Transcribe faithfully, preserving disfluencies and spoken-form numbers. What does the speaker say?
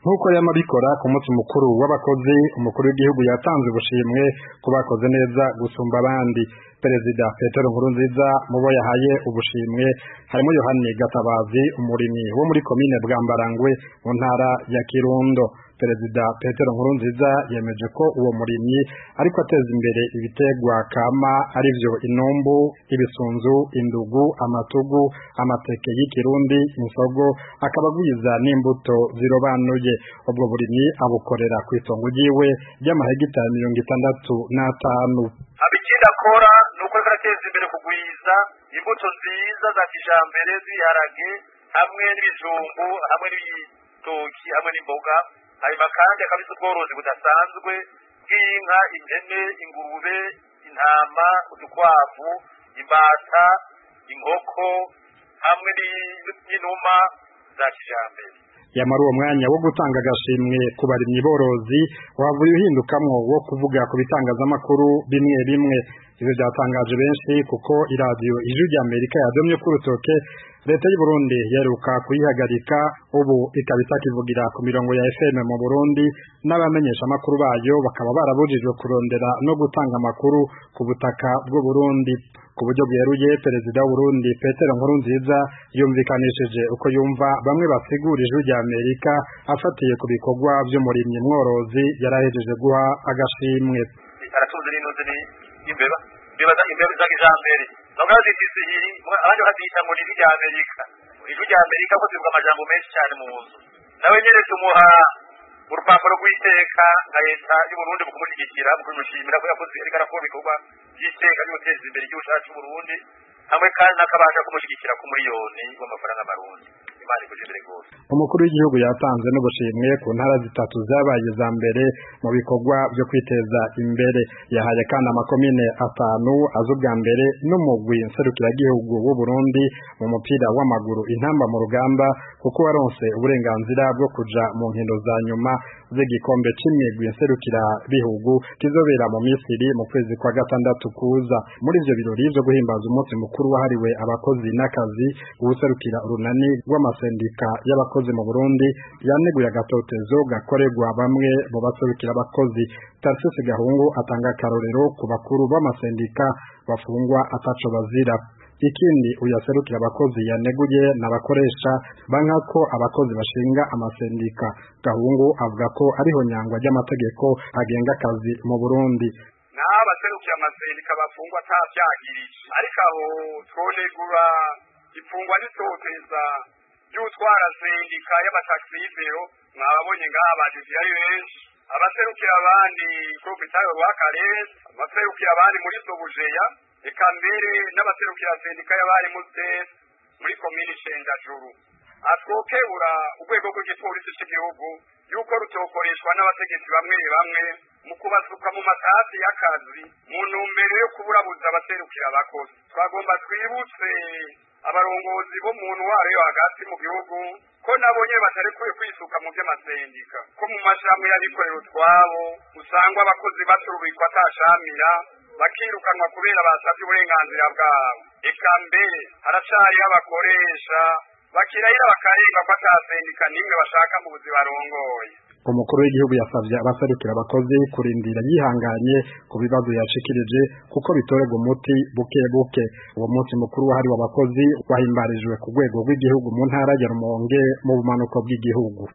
nk'uko yamabikora ku munsi mukuru w'abakozi. Umukuru w'igihugu yatanze ubushimwe ku bakoze neza gusumba abandi. Perezida Petero Nkurunziza mu bo yahaye ubushimwe harimo Yohani Gatabazi, umurimyi wo muri komine Bwambarangwe mu ntara ya Kirundo. Perezida Petero Nkurunziza yemeje ko uwo murimyi ariko ateza imbere ibitegwa kama arivyo inombu, ibisunzu, indugu, amatugu, amateke y'ikirundi, insogo, akabagwiza n'imbuto zirobanuye. Ubwo burimyi abukorera ku itongo ryiwe ry'amahegitari mirongo itandatu n'atanu. Abikindi akora nuko arateza imbere kugwiza imbuto nziza za kijambere z'ibiharage hamwe n'ibijumbu hamwe n'ibitoki hamwe n'imboga. Hanyuma kandi akabisa ubworozi budasanzwe bw'inka, impene, ingurube, intama, udukwavu, imbata, inkoko hamwe n'inuma za kijambere. Yamara uwo mwanya wo gutanga agashimwe ku barimyi borozi wavuye uhindukamwo wo kuvuga ku bitangazamakuru bimwe bimwe. Ivyo byatangaje benshi kuko iradiyo Ijwi ry'Amerika yadomye ku rutoke leta y'u Burundi yaheruka kuyihagarika, ubu ikaba itakivugira ku mirongo ya F M mu Burundi, n'abamenyesha amakuru bayo bakaba barabujijwe kurondera no gutanga amakuru ku butaka bw'u Burundi. Ku buryo bweruye Perezida w'u Burundi Petero Nkurunziza yumvikanishije uko yumva bamwe basigura Ijwi ry'Amerika afatiye ku bikorwa vy'umurimyi mworozi yarahejeje guha agashimwe. Aratuze n'inoze ni imbeba bibaza imbeba za kijambere nabwo zitizihiri abandi bakazita ngo ni Ijwi ry'Amerika. Ijwi ry'Amerika ko zivuga amajambo menshi cyane mu nzu. Nawe nyene tumuha urupapuro rw'iteka na leta y'u Burundi mu kumushyigikira mu kumushimira ko yakoze ariko arakora ibikorwa by'iteka byo guteza imbere igihugu cyacu cy'u Burundi, hamwe kandi nakabasha kumushyigikira ku miliyoni w'amafaranga marundi. Imana ikujembere gose. Umukuru w'igihugu yatanze n'ubushimwe ku ntara zitatu zabaye za mbere mu bikorwa byo kwiteza imbere. Yahaye kandi amakomine atanu az'ubwa mbere n'umugwi nserukiragihugu w'u Burundi mu mupira w'amaguru intamba mu rugamba, kuko waronse uburenganzira bwo kuja mu nkino za nyuma z'igikombe c'imigwi nserukira bihugu kizobera mu Misiri mu kwezi kwa gatandatu kuza. Muri ivyo birori vyo guhimbaza umunsi mukuru wahariwe abakozi n'akazi, uwuserukira urunani rw'amasendika y'abakozi mu Burundi yaneguye agatotezo gakorerwa bamwe mu baserukira abakozi. Tarcisse Gahungu atanga akarorero ku bakuru b'amasendika bafungwa ataco bazira. Ikindi uyaserukira abakozi yaneguye n'abakoresha banka ko abakozi bashinga amasendika. Gahungu avuga ko ariho nyangwa ry'amategeko agenga akazi mu Burundi. N'abaserukira amasendika bafungwa atavyagirije, ariko aho twonegura ifungwa n'itoteza y'utwara sendika y'abataxivero. Mwababonye ngaha bajuzi ari benshi, abaserukira abandi profitayo rw'akarere, abaserukira abandi muri Sobujeya, eka mbere n'abaserukira sendika y'abari mutesi muri komini Cendajuru. Atwokebura urwego rw'igipolisi cy'igihugu yuko rutokoreshwa n'abategetsi bamwe bamwe mu kubasuka mu matasi y'akazi mu ntumbero yo kuburabuza abaserukira abakozi. Twagomba twibutse abarongozi bo mu ntwaro yo hagati mu gihugu ko nabonye batarekuye kwisuka mu by'amasendika, ko mu mashami y'abikorera utwabo usanga abakozi baturubikwa atashamira bakirukanwa kubera basabye uburenganzira bwabo. Eka mbere haracariho abakoresha bakirahira bakarenga ko atasendika n'imwe bashaka mu buzi barongoye. Umukuru w'igihugu yasavye abaserukira abakozi kurindira yihanganye ku bibazo yashikirije kuko bitorerwa umuti buke buke. Uwo munsi mukuru wahariwe abakozi wahimbarijwe ku rwego rw'igihugu mu ntara ya Rumonge mu bumanuko bw'igihugu.